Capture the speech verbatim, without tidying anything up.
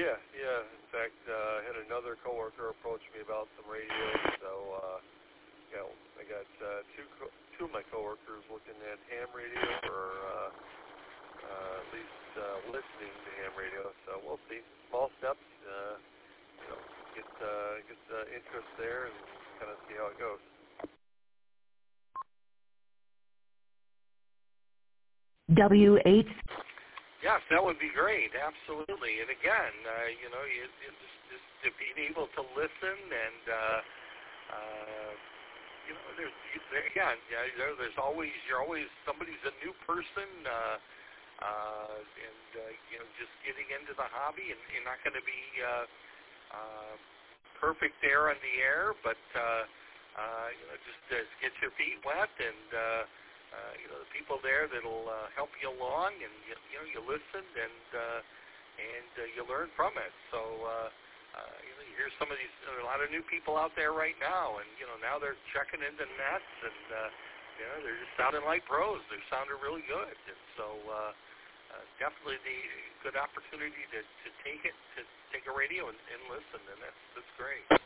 Yeah, yeah. In fact, uh, I had another coworker approach me about some radio. So, uh, you know, I got uh, two co- two of my coworkers looking at ham radio, or uh, uh, at least uh, listening to ham radio. So we'll see. Small steps. Uh, you know, get uh, get the interest there and kind of see how it goes. W eight. Yes, that would be great. Absolutely. And again, uh, you know, you, you just, just to being able to listen and, uh, uh, you know, there's there, again, yeah, there, there's always you're always somebody's a new person, uh, uh, and uh, you know, just getting into the hobby, and you're not going to be uh, uh, perfect there on the air, but uh, uh, you know, just uh, get your feet wet and. Uh, Uh, you know, the people there that'll uh, help you along, and you, you know, you listen and uh, and uh, you learn from it. So uh, uh, you know, you hear some of these, there are a lot of new people out there right now, and you know, now they're checking into nets, and uh, you know, they're just sounding like pros. They're sounding really good, and so uh, uh, definitely the good opportunity to, to take it, to take a radio and, and listen, and that's that's great.